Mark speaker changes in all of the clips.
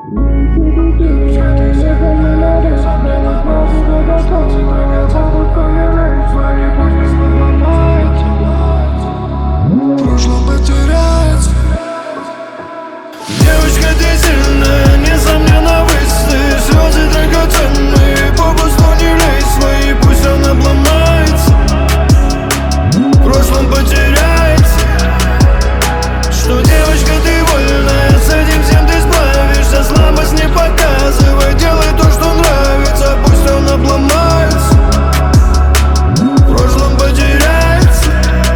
Speaker 1: Прошлом потеряется.
Speaker 2: Девочка, ты сильная, несомненно, выстрелы. Слезы драгоценные, попусту не лезь свои, пусть он обломается. В прошлом потеряется. Что, девочка, ты вольная, с этим всем ты справишься. Слабость не показывай, делай то, что нравится, пусть он обломается. В прошлом потеряется.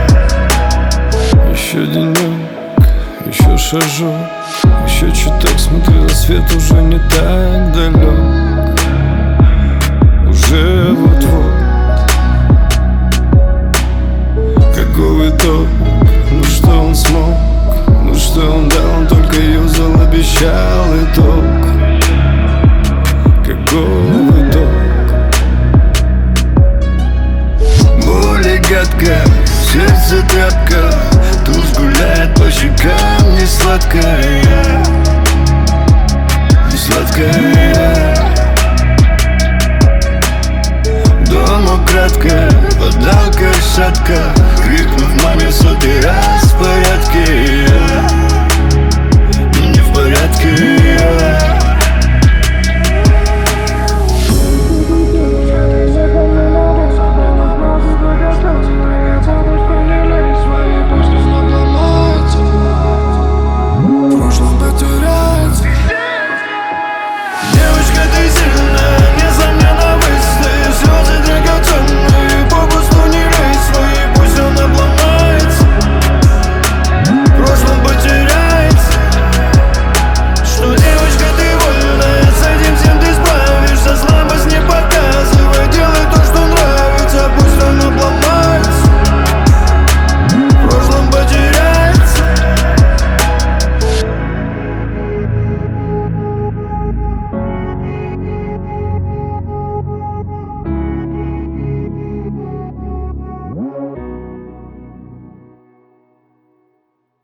Speaker 3: Еще денек, еще шажок, еще чуток, смотрю, рассвет уже не так далек. Уже вот-вот. Каков итог? Ну что он смог? Ну что он дал? Он только юзал, обещал итог. Каков итог?
Speaker 2: Боль и гадко, сердце тряпка, тушь гуляет по щекам, не сладкая.